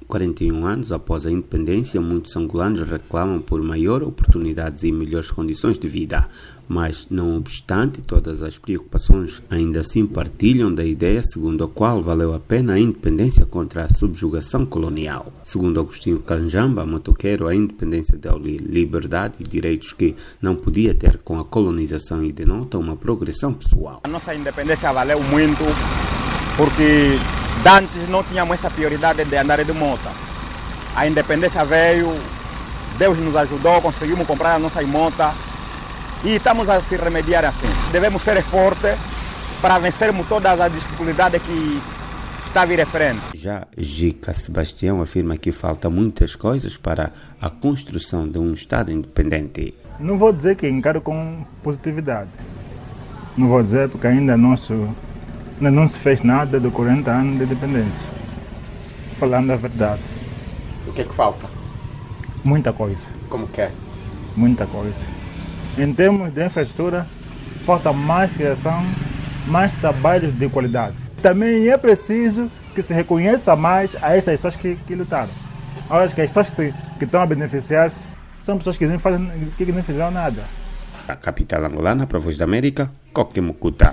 41 anos após a independência, muitos angolanos reclamam por maior oportunidades e melhores condições de vida. Mas, não obstante todas as preocupações, ainda assim partilham da ideia segundo a qual valeu a pena a independência contra a subjugação colonial. Segundo Agostinho Kanjamba, motoqueiro, a independência deu-lhe liberdade e direitos que não podia ter com a colonização e denota uma progressão pessoal. A nossa independência valeu muito porque antes não tínhamos essa prioridade de andar de moto. A independência veio, Deus nos ajudou, conseguimos comprar a nossa moto e estamos a se remediar assim. Devemos ser fortes para vencermos todas as dificuldades que está a vir à frente. Já Gica Sebastião afirma que falta muitas coisas para a construção de um Estado independente. Não vou dizer que encaro com positividade. Não vou dizer porque ainda não se fez nada de 40 anos de independência. Falando a verdade. O que é que falta? Muita coisa. Como que é? Muita coisa. Em termos de infraestrutura, falta mais criação, mais trabalhos de qualidade. Também é preciso que se reconheça mais a essas pessoas que lutaram. Acho que as pessoas que estão a beneficiar-se são pessoas que não fizeram nada. A capital angolana, para a Voz da América, Coque Mucuta.